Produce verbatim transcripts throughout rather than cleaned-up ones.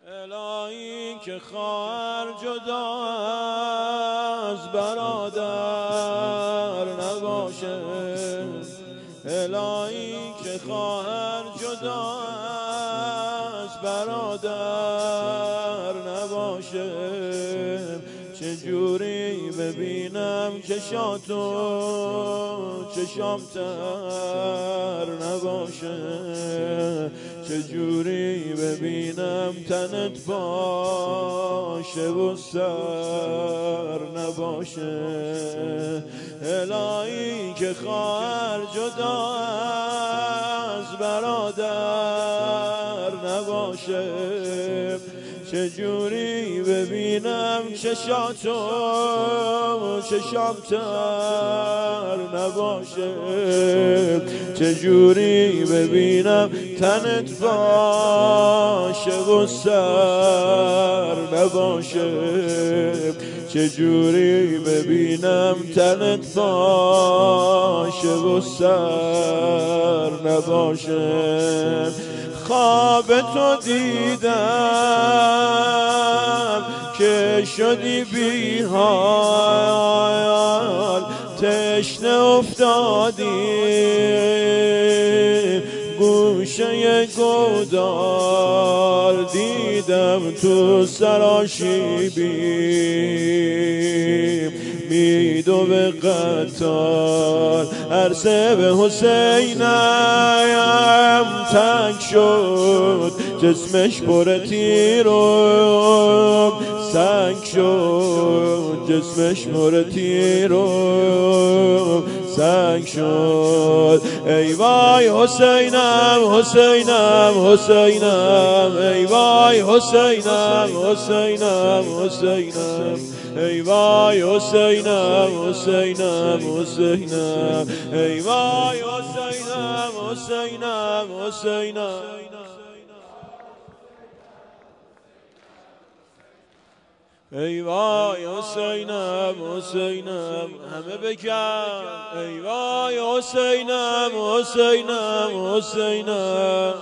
الهی که خواهر جدا از برادر نباشه، الهی که خواهر جدا از برادر نباشه. چجوری ببینم چشاتو چشام تر نباشه، چجوری ببینم تنت باشه و سر نباشه. الهی که خواهر جدا از برادر نباشه، چجوری ببینم چشاتو چشام تر نباشه، چجوری ببینم تنت باشه و سر نباشه، چجوری ببینم تنت باشه و سر نباشه. خواب تو دیدم که شدی بی حال، تشنه افتادی گوشه گودال، دیدم تو سراشیبی میدو به قتال. عرصه به حسینم تنگ شد، جسمش پر تیر و سنگ شد، جسمش پر تیر و سنگ شد. ای وای حسینم حسینم حسینم، ای وای حسینم حسینم حسینم، ای وای حسینم حسینم حسینم، ای وای حسینم حسینم حسینم. ای وای حسینم حسینم، همه بگن ای وای حسینم حسینم حسینم.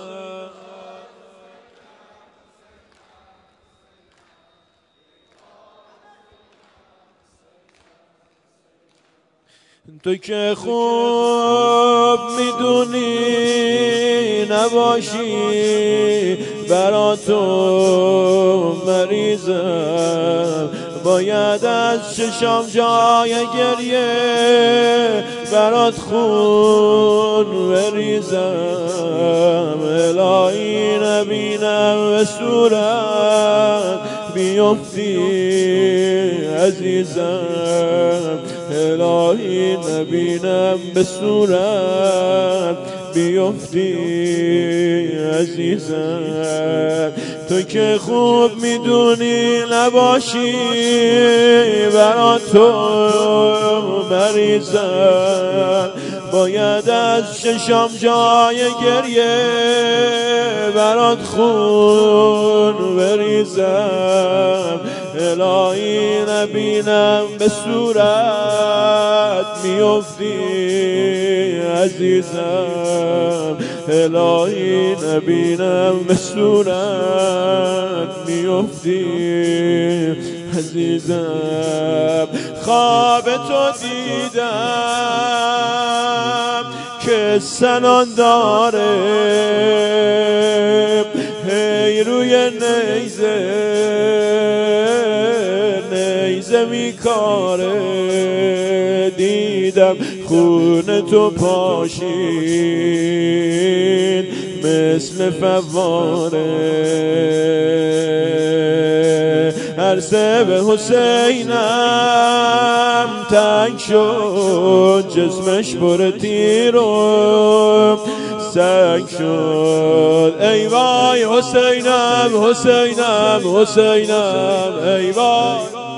تو که خوب میدونی نباشی برا تو مریضم، باید از چشام جای گریه برات خون بریزم. الهی نبینم به صورت بیفتی عزیزم، الهی نبینم به صورت بیفتی عزیزم. تو که خوب میدونی نباشی برا تو مریضم، باید از چشام جای گریه برات خون بریزم. الهی نبینم به صورت میفتی عزیزم، الهی نبینم به صورت میفتی عزیزم. خواب تو دیدم که سنان داره، هی روی نیزه نیزه میکاره، دیدم خون تو پاشین مثل فواره. عرصه به حسینم تنگ شد، جسمش پر تیر و سنگ شد. ای وای حسینم حسینم حسینم، ای وای